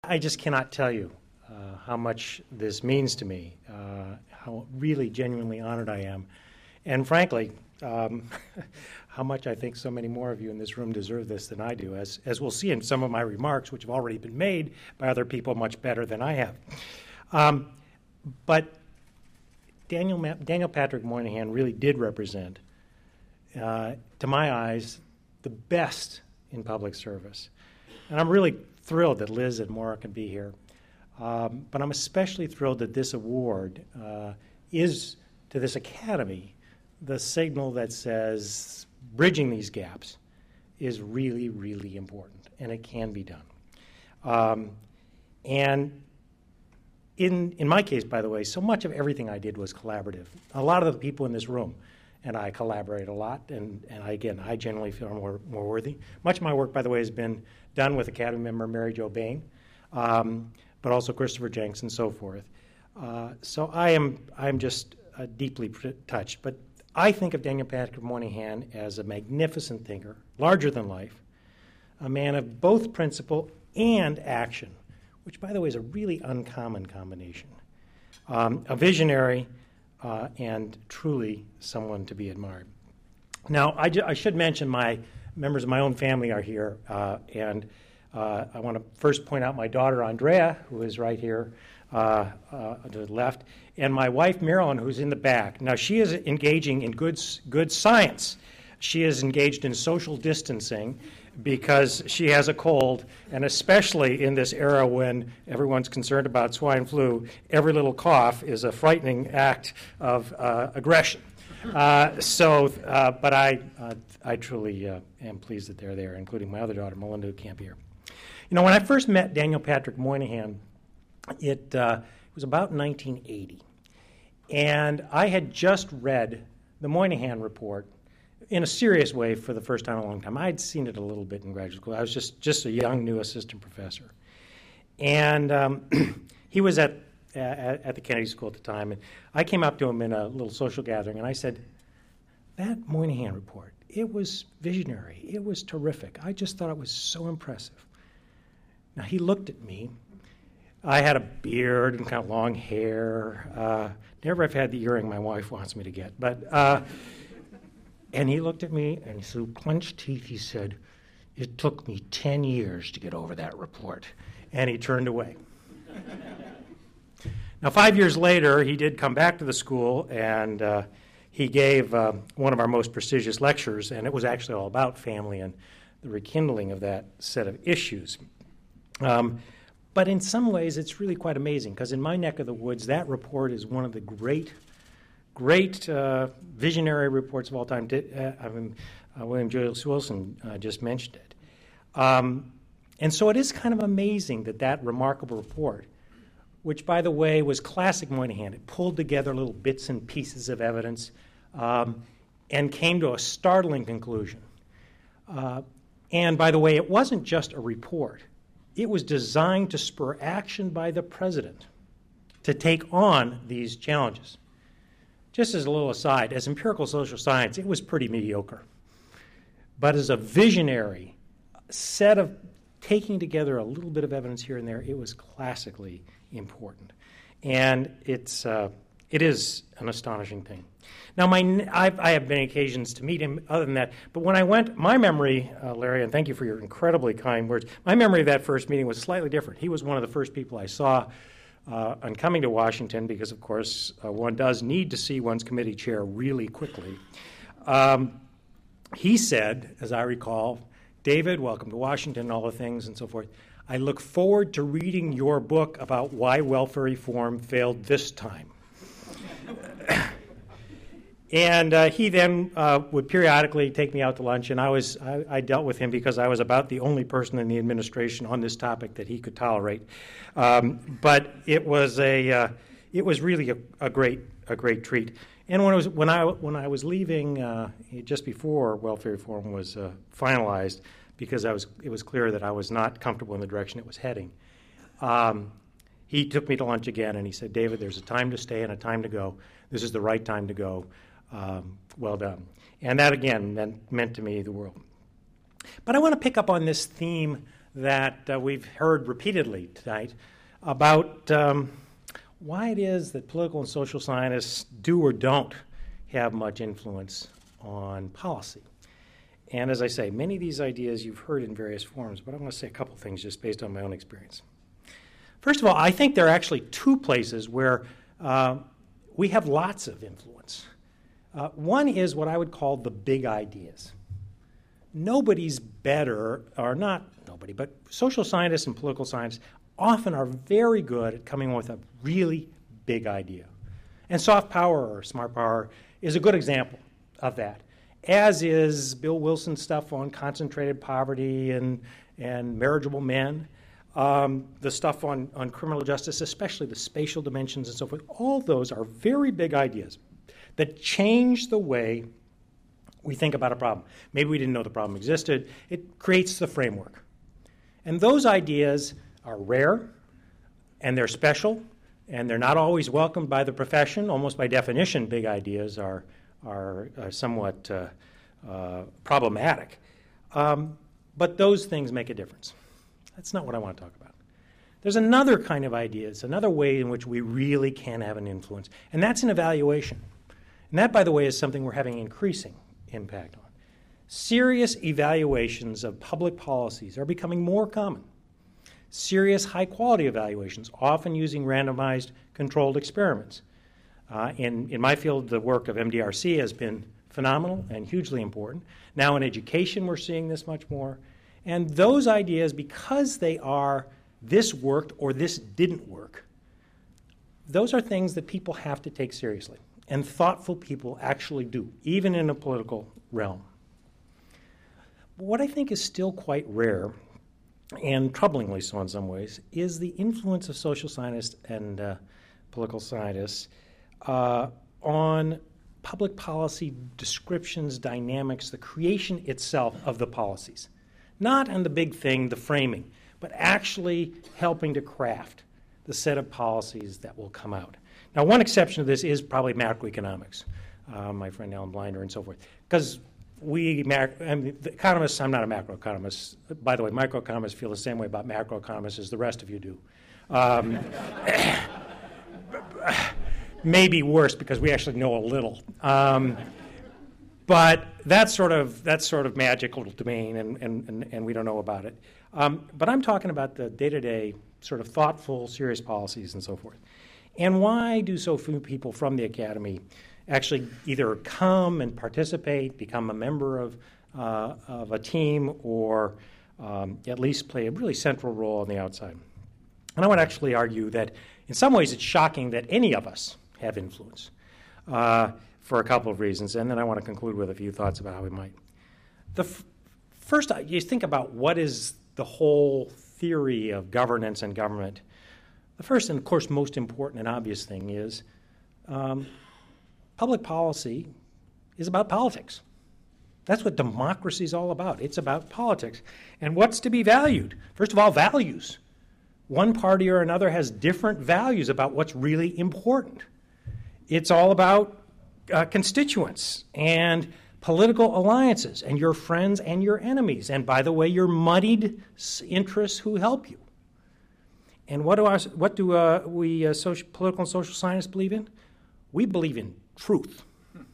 I just cannot tell you how much this means to me, how really genuinely honored I am, and frankly, how much I think so many more of you in this room deserve this than I do, as we'll see in some of my remarks, which have already been made by other people much better than I have. But Daniel Patrick Moynihan really did represent, to my eyes, the best in public service. And I'm really thrilled that Liz and Maura can be here. But I'm especially thrilled that this award is, to this Academy, the signal that says bridging these gaps is really, really important, and it can be done. And in my case, by the way, so much of everything I did was collaborative. A lot of the people in this room and I collaborate a lot, and I generally feel more worthy. Much of my work, by the way, has been done with Academy member Mary Jo Bain, but also Christopher Jenks and so forth. So I'm just deeply touched. But I think of Daniel Patrick Moynihan as a magnificent thinker, larger than life, a man of both principle and action, which, by the way, is a really uncommon combination. A visionary and truly someone to be admired. Now, I should mention my members of my own family are here, and I want to first point out my daughter, Andrea, who is right here to the left, and my wife, Marilyn, who's in the back. Now, she is engaging in good science. She is engaged in social distancing because she has a cold, and especially in this era when everyone's concerned about swine flu, every little cough is a frightening act of aggression. But I truly am pleased that they're there, including my other daughter, Melinda, who can't be here. You know, when I first met Daniel Patrick Moynihan, it was about 1980, and I had just read the Moynihan Report in a serious way for the first time in a long time. I'd seen it a little bit in graduate school. I was just a young, new assistant professor. And he was at the Kennedy School at the time, and I came up to him in a little social gathering, and I said, that Moynihan Report, it was visionary. It was terrific. I just thought it was so impressive. Now, he looked at me. I had a beard and kind of long hair. Never have had the earring my wife wants me to get, but... And he looked at me, and through clenched teeth, he said, it took me 10 years to get over that report. And he turned away. Now, 5 years later, he did come back to the school, and he gave one of our most prestigious lectures, and it was actually all about family and the rekindling of that set of issues. But in some ways, it's really quite amazing, because in my neck of the woods, that report is one of the great visionary reports of all time. William Julius Wilson just mentioned it. And so it is kind of amazing that remarkable report, which, by the way, was classic Moynihan. It pulled together little bits and pieces of evidence and came to a startling conclusion. And, by the way, it wasn't just a report. It was designed to spur action by the president to take on these challenges. Just as a little aside, as empirical social science, it was pretty mediocre. But as a visionary set of taking together a little bit of evidence here and there, it was classically important. And it is an astonishing thing. Now, I have many occasions to meet him other than that, but when I went, my memory, Larry, and thank you for your incredibly kind words, my memory of that first meeting was slightly different. He was one of the first people I saw on coming to Washington, because, of course, one does need to see one's committee chair really quickly. He said, as I recall, David, welcome to Washington, all the things and so forth. I look forward to reading your book about why welfare reform failed this time. And he then would periodically take me out to lunch, and I dealt with him because I was about the only person in the administration on this topic that he could tolerate. But it was really a great treat. And when I was leaving just before welfare reform was finalized, because it was clear that I was not comfortable in the direction it was heading, he took me to lunch again, and he said, David, there's a time to stay and a time to go. This is the right time to go. Well done. And that, again, meant to me the world. But I want to pick up on this theme that we've heard repeatedly tonight about why it is that political and social scientists do or don't have much influence on policy. And as I say, many of these ideas you've heard in various forms, but I want to say a couple things just based on my own experience. First of all, I think there are actually two places where we have lots of influence. One is what I would call the big ideas. Nobody's better, or not nobody, but social scientists and political scientists often are very good at coming up with a really big idea. And soft power or smart power is a good example of that, as is Bill Wilson's stuff on concentrated poverty and marriageable men, the stuff on criminal justice, especially the spatial dimensions and so forth. All those are very big ideas that change the way we think about a problem. Maybe we didn't know the problem existed. It creates the framework. And those ideas are rare, and they're special, and they're not always welcomed by the profession. Almost by definition, big ideas are somewhat problematic. But those things make a difference. That's not what I want to talk about. There's another kind of ideas, another way in which we really can have an influence, and that's an evaluation. And that, by the way, is something we're having increasing impact on. Serious evaluations of public policies are becoming more common. Serious high-quality evaluations, often using randomized controlled experiments. In my field, the work of MDRC has been phenomenal and hugely important. Now in education, we're seeing this much more. And those ideas, because they are this worked or this didn't work, those are things that people have to take seriously. And thoughtful people actually do, even in a political realm. What I think is still quite rare, and troublingly so in some ways, is the influence of social scientists and political scientists on public policy descriptions, dynamics, the creation itself of the policies. Not on the big thing, the framing, but actually helping to craft the set of policies that will come out. Now, one exception to this is probably macroeconomics, my friend Alan Blinder and so forth, because the economists, I'm not a macroeconomist. By the way, microeconomists feel the same way about macroeconomists as the rest of you do. Maybe worse because we actually know a little. But that's sort of magical domain, and we don't know about it. But I'm talking about the day-to-day sort of thoughtful, serious policies and so forth. And why do so few people from the academy actually either come and participate, become a member of a team, or at least play a really central role on the outside? And I would actually argue that in some ways it's shocking that any of us have influence for a couple of reasons. And then I want to conclude with a few thoughts about how we might. First, you think about what is the whole theory of governance and government. The first and, of course, most important and obvious thing is public policy is about politics. That's what democracy is all about. It's about politics. And what's to be valued? First of all, values. One party or another has different values about what's really important. It's all about constituents and political alliances and your friends and your enemies. And by the way, your muddied interests who help you. And what do we political and social scientists believe in? We believe in truth.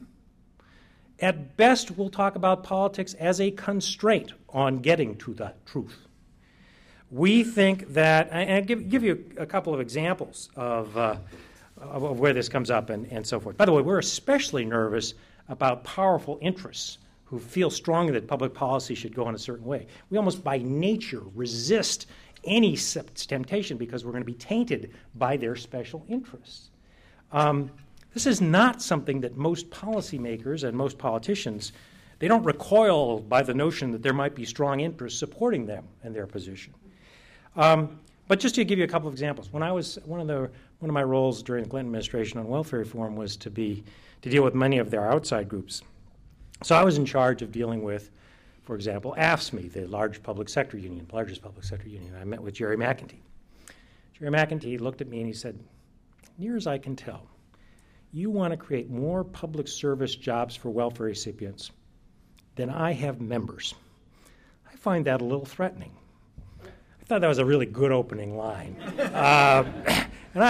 At best, we'll talk about politics as a constraint on getting to the truth. We think that, and I'll give you a couple of examples of where this comes up and so forth. By the way, we're especially nervous about powerful interests who feel strongly that public policy should go in a certain way. We almost by nature resist any temptation because we're going to be tainted by their special interests. This is not something that most policymakers and most politicians, they don't recoil by the notion that there might be strong interests supporting them and their position. But just to give you a couple of examples, when I was one of my roles during the Clinton administration on welfare reform was to deal with many of their outside groups. So I was in charge of dealing with, for example, AFSCME, the largest public sector union. I met with Jerry McEntee. Jerry McEntee looked at me and he said, near as I can tell, you want to create more public service jobs for welfare recipients than I have members. I find that a little threatening. thought that was a really good opening line. And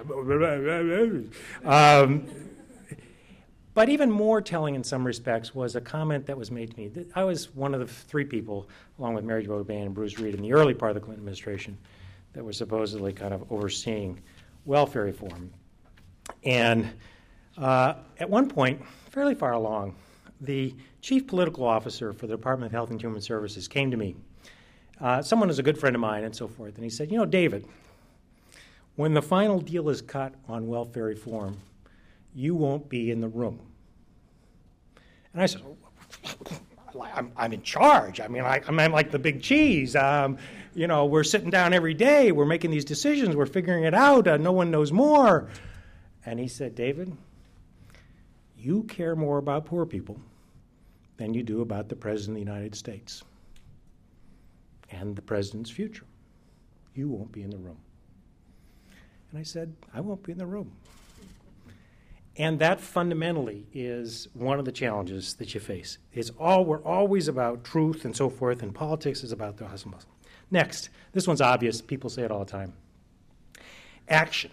but even more telling in some respects was a comment that was made to me. I was one of the three people, along with Mary Jo O'Bien and Bruce Reed, in the early part of the Clinton administration that were supposedly kind of overseeing welfare reform. And at one point, fairly far along, the chief political officer for the Department of Health and Human Services came to me. Someone who's a good friend of mine and so forth. And he said, David, when the final deal is cut on welfare reform, you won't be in the room. And I said, I'm in charge. I'm like the big cheese. We're sitting down every day. We're making these decisions. We're figuring it out. No one knows more. And he said, David, you care more about poor people than you do about the President of the United States and the President's future. You won't be in the room. And I said, I won't be in the room. And that fundamentally is one of the challenges that you face. We're always about truth and so forth, and politics is about the hustle bustle. Next, this one's obvious. People say it all the time. Action.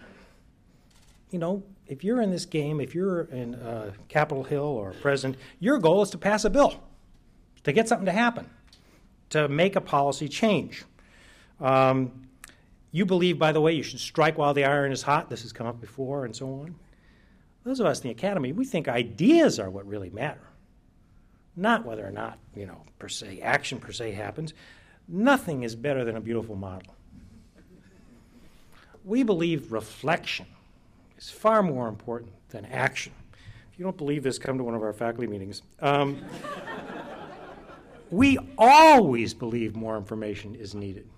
If you're in this game, if you're in Capitol Hill or president, your goal is to pass a bill, to get something to happen, to make a policy change. You believe, by the way, you should strike while the iron is hot. This has come up before and so on. Those of us in the academy, we think ideas are what really matter, not whether or not, per se, action per se happens. Nothing is better than a beautiful model. We believe reflection is far more important than action. If you don't believe this, come to one of our faculty meetings. We always believe more information is needed.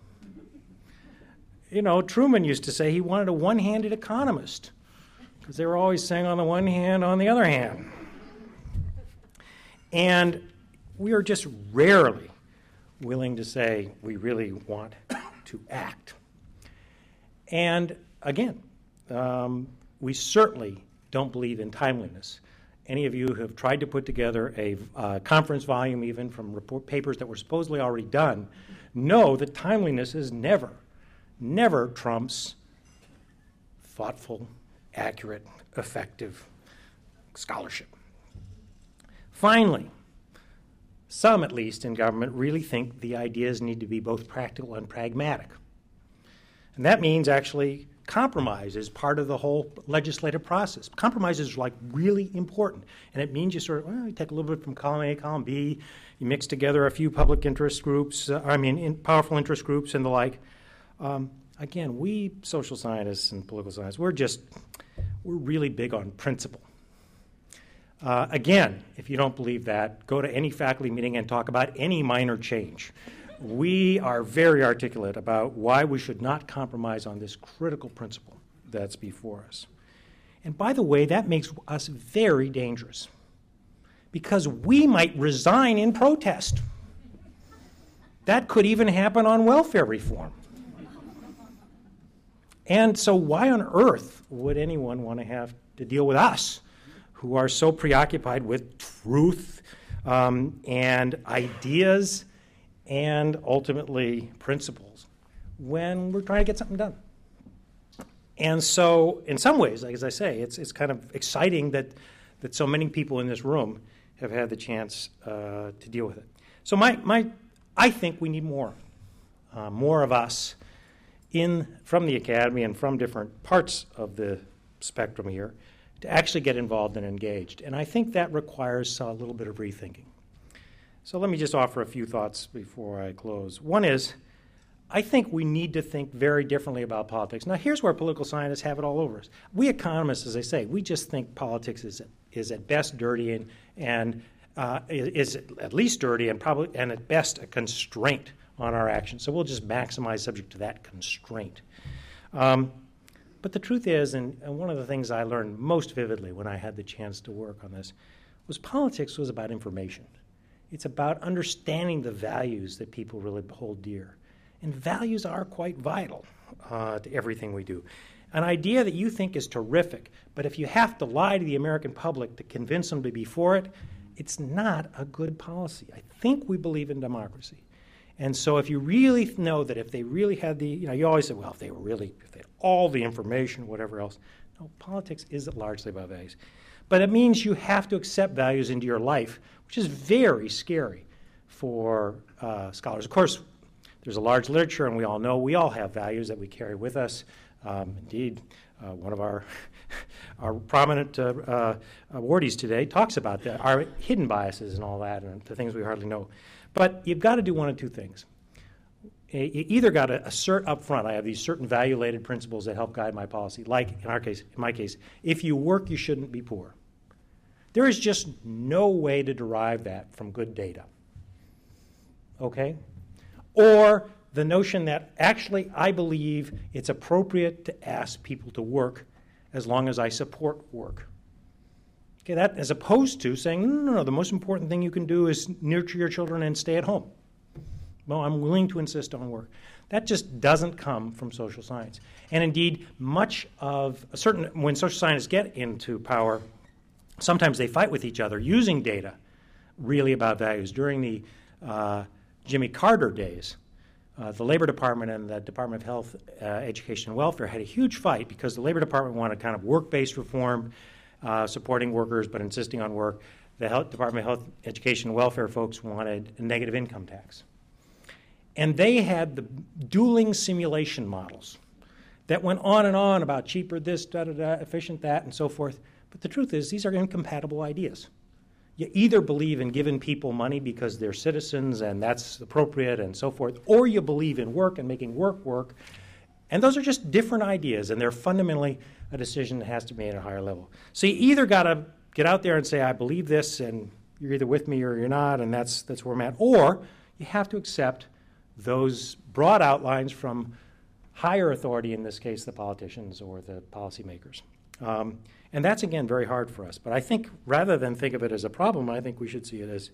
Truman used to say he wanted a one-handed economist, because they were always saying on the one hand, on the other hand. And we are just rarely willing to say we really want to act. And again, we certainly don't believe in timeliness. Any of you who have tried to put together a conference volume, even from papers that were supposedly already done, know that timeliness is never trumps thoughtful, accurate, effective scholarship. Finally, some, at least in government, really think the ideas need to be both practical and pragmatic. And that means actually compromise is part of the whole legislative process. Compromise is really important. And it means you you take a little bit from column A, column B, you mix together a few public interest groups, powerful interest groups and the like. Again, we social scientists and political science, we're really big on principle. Again, if you don't believe that, go to any faculty meeting and talk about any minor change. We are very articulate about why we should not compromise on this critical principle that's before us. And by the way, that makes us very dangerous, because we might resign in protest. That could even happen on welfare reform. And so why on earth would anyone want to have to deal with us, who are so preoccupied with truth and ideas and ultimately principles, when we're trying to get something done? And so in some ways, like as I say, it's kind of exciting that so many people in this room have had the chance to deal with it. So I think we need more of us from the academy and from different parts of the spectrum here to actually get involved and engaged. And I think that requires a little bit of rethinking. So let me just offer a few thoughts before I close. One is, I think we need to think very differently about politics. Now, here's where political scientists have it all over us. We economists, as I say, we just think politics is at best dirty and is at least dirty and probably and at best a constraint on our actions. So we'll just maximize subject to that constraint. But the truth is, and one of the things I learned most vividly when I had the chance to work on this, was politics was about information. It's about understanding the values that people really hold dear. And values are quite vital to everything we do. An idea that you think is terrific, but if you have to lie to the American public to convince them to be for it, it's not a good policy. I think we believe in democracy. And so if you really know that if they really had the, you always say, well, if they had all the information, whatever else. No, politics is largely about values. But it means you have to accept values into your life, which is very scary for scholars. Of course, there's a large literature, and we all know we all have values that we carry with us. Indeed, one of our prominent awardees today talks about that, our hidden biases and all that, and the things we hardly know. But you've got to do one of two things. You either got to assert up front, I have these certain value-laden principles that help guide my policy, like in my case, if you work, you shouldn't be poor. There is just no way to derive that from good data. Okay? Or the notion that actually I believe it's appropriate to ask people to work as long as I support work. Okay, that as opposed to saying, no, the most important thing you can do is nurture your children and stay at home. Well, I'm willing to insist on work. That just doesn't come from social science. And indeed, when social scientists get into power, sometimes they fight with each other using data really about values. During the Jimmy Carter days, the Labor Department and the Department of Health, Education, and Welfare had a huge fight because the Labor Department wanted kind of work-based reform, supporting workers but insisting on work. The Department of Health, Education, and Welfare folks wanted a negative income tax. And they had the dueling simulation models that went on and on about cheaper this, efficient that, and so forth. But the truth is, these are incompatible ideas. You either believe in giving people money because they're citizens and that's appropriate and so forth, or you believe in work and making work work. And those are just different ideas, and they're fundamentally a decision that has to be made at a higher level. So you either got to get out there and say, I believe this, and you're either with me or you're not, and that's where I'm at. Or you have to accept those broad outlines from higher authority, in this case the politicians or the policymakers. And that's, again, very hard for us. But I think rather than think of it as a problem, I think we should see it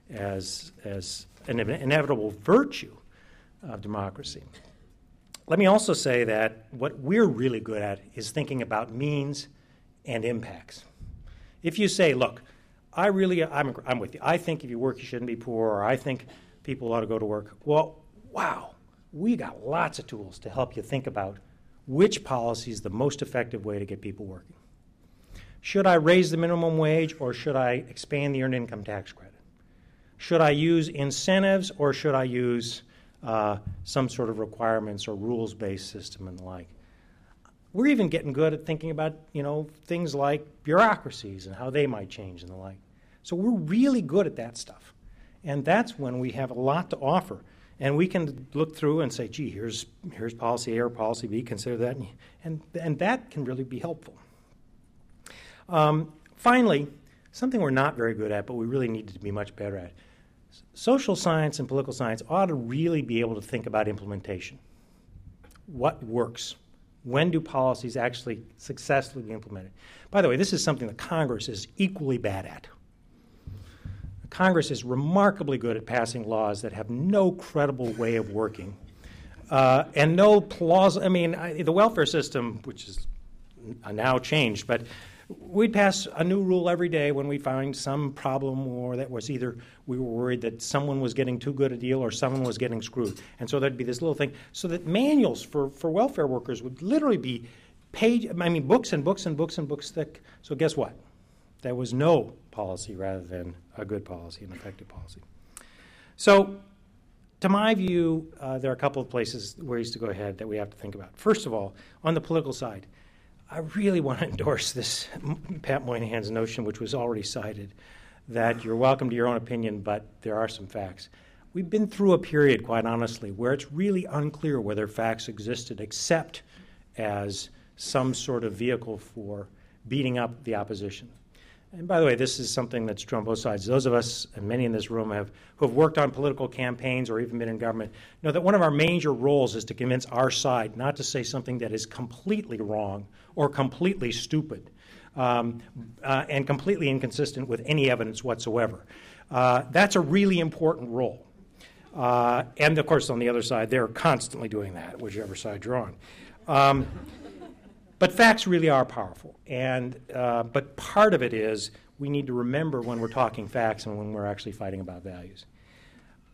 as an inevitable virtue of democracy. Let me also say that what we're really good at is thinking about means and impacts. If you say, look, I'm with you. I think if you work, you shouldn't be poor, or I think people ought to go to work. Well, wow, we got lots of tools to help you think about which policy is the most effective way to get people working. Should I raise the minimum wage, or should I expand the earned income tax credit? Should I use incentives, or should I use some sort of requirements or rules-based system and the like? We're even getting good at thinking about, things like bureaucracies and how they might change and the like. So we're really good at that stuff. And that's when we have a lot to offer. And we can look through and say, gee, here's policy A or policy B, consider that. And that can really be helpful. Finally, something we're not very good at, but we really need to be much better at. Social science and political science ought to really be able to think about implementation. What works? When do policies actually successfully be implemented? By the way, this is something that Congress is equally bad at. Congress is remarkably good at passing laws that have no credible way of working and no plausible. The welfare system, which is now changed, but we'd pass a new rule every day when we find some problem, or that was either we were worried that someone was getting too good a deal or someone was getting screwed. And so there'd be this little thing. So that manuals for welfare workers would literally be books and books and books and books thick. So guess what? There was no policy rather than a good policy, an effective policy. So to my view, there are a couple of ways to go ahead that we have to think about. First of all, on the political side, I really want to endorse this Pat Moynihan's notion, which was already cited, that you're welcome to your own opinion, but there are some facts. We've been through a period, quite honestly, where it's really unclear whether facts existed except as some sort of vehicle for beating up the opposition. And by the way, this is something that's true on both sides. Those of us, and many in this room, who have worked on political campaigns or even been in government, know that one of our major roles is to convince our side not to say something that is completely wrong or completely stupid and completely inconsistent with any evidence whatsoever. That's a really important role. And, of course, on the other side, they're constantly doing that, whichever side you're on. But facts really are powerful, but part of it is we need to remember when we're talking facts and when we're actually fighting about values.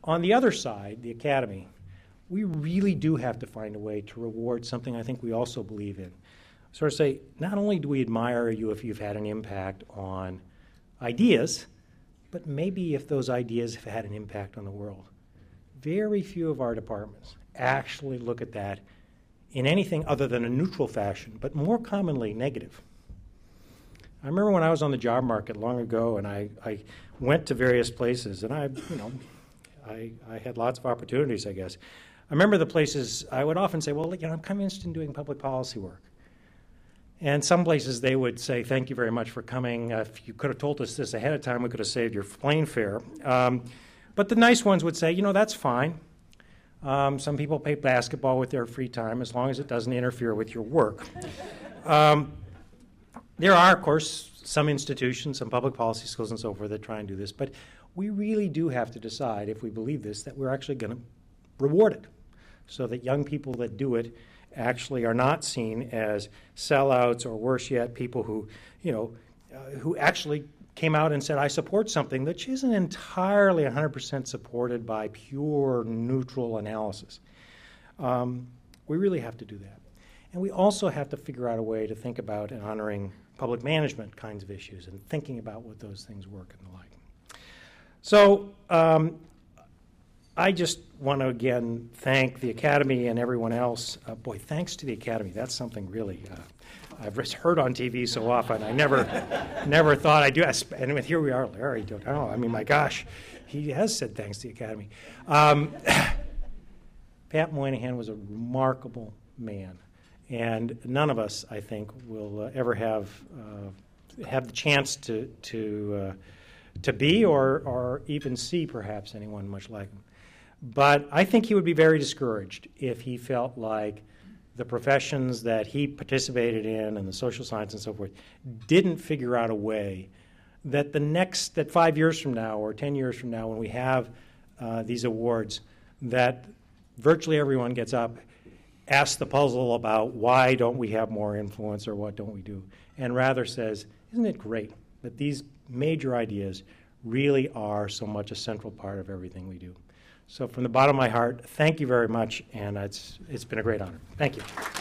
On the other side, the Academy, we really do have to find a way to reward something I think we also believe in. Sort of say, not only do we admire you if you've had an impact on ideas, but maybe if those ideas have had an impact on the world. Very few of our departments actually look at that in anything other than a neutral fashion, but more commonly negative. I remember when I was on the job market long ago, and I went to various places, and I had lots of opportunities, I guess. I remember the places I would often say, well, I'm kind of interested in doing public policy work. And some places they would say, thank you very much for coming. If you could have told us this ahead of time, we could have saved your plane fare. But the nice ones would say, that's fine. Some people play basketball with their free time as long as it doesn't interfere with your work. There are, of course, some institutions, some public policy schools and so forth that try and do this, but we really do have to decide, if we believe this, that we're actually going to reward it so that young people that do it actually are not seen as sellouts or, worse yet, people who, who actually came out and said, I support something that isn't entirely 100% supported by pure neutral analysis. We really have to do that. And we also have to figure out a way to think about and honoring public management kinds of issues and thinking about what those things work and the like. So I just want to again thank the Academy and everyone else. Boy, thanks to the Academy. That's something really I've heard on TV so often. I never thought I'd do it. And here we are, Larry. Don't know. I mean, my gosh, he has said thanks to the Academy. Pat Moynihan was a remarkable man. And none of us, I think, will ever have the chance to be or even see, perhaps, anyone much like him. But I think he would be very discouraged if he felt like the professions that he participated in and the social science and so forth didn't figure out a way that that 5 years from now or 10 years from now when we have these awards, that virtually everyone gets up, asks the puzzle about why don't we have more influence or what don't we do, and rather says, isn't it great that these major ideas really are so much a central part of everything we do. So from the bottom of my heart, thank you very much, and it's been a great honor. Thank you.